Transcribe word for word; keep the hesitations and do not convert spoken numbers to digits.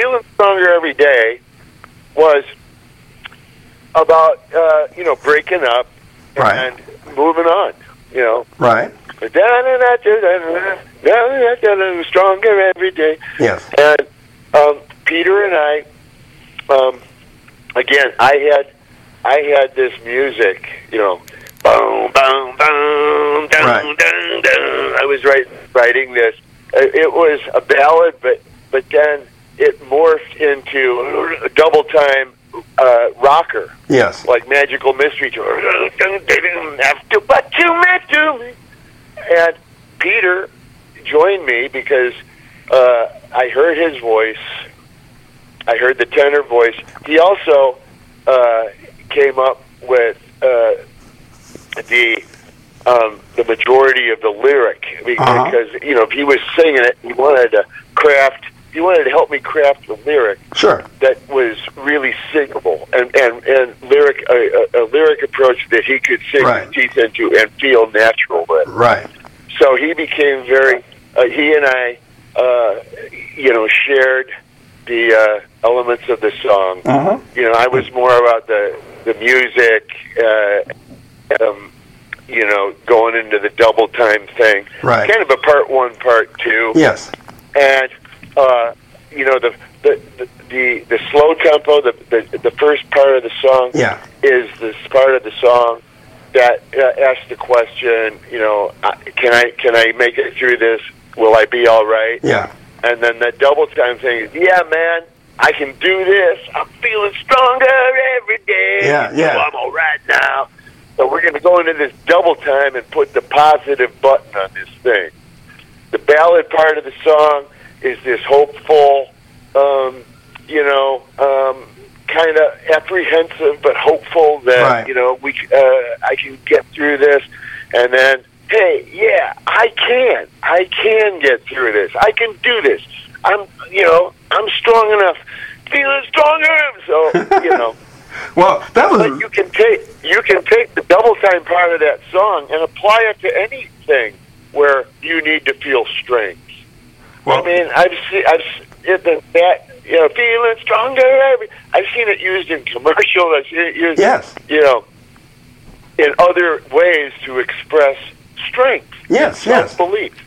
Feeling Stronger Every Day was about, uh, you know, breaking up Right. and moving on, you know. Right. Stronger every day. Yes. And um, Peter and I, um, again, I had, I had this music, you know, boom, boom, boom, dun, Right. dun, dun. I was write, writing this. It was a ballad, but but then it morphed into a double time uh, rocker. Yes. Like Magical Mystery Tour. After what you meant to me. And Peter joined me because uh, I heard his voice. I heard the tenor voice. He also uh, came up with uh, the um, the majority of the lyric because Uh-huh. you know if he was singing it, he wanted to craft. He wanted to help me craft the lyric Sure. that was really singable and and and lyric a, a, a lyric approach that he could sink Right. his teeth into and feel natural with. Right. So he became very. Uh, he and I, uh, you know, shared the uh, elements of the song. Uh-huh. You know, I was more about the the music. Uh, um, you know, going into the double time thing. Right. Kind of a part one, part two. Yes. And uh, you know the the, the the the slow tempo, the, the the first part of the song Yeah. is this part of the song that uh, asks the question, you know, uh, can I can I make it through this? Will I be all right? Yeah. And then that double time thing is, yeah, man, I can do this. I'm feeling stronger every day. Yeah, yeah. So I'm all right now. So we're going to go into this double time and put the positive button on this thing. The ballad part of the song is this hopeful, um, you know, um, kind of apprehensive but hopeful that Right. you know we uh, I can get through this, and then hey, yeah, I can, I can get through this. I can do this. I'm, you know, I'm strong enough, feeling stronger. So you know. Well, that was. But you can take you can take the double time part of that song and apply it to anything where you need to feel strength. Well, I mean, I've seen I've it, that you know feeling stronger. Every, I've seen it used in commercials. I've seen it used, Yes. you know, in other ways to express strength, Yes, yes. self-belief.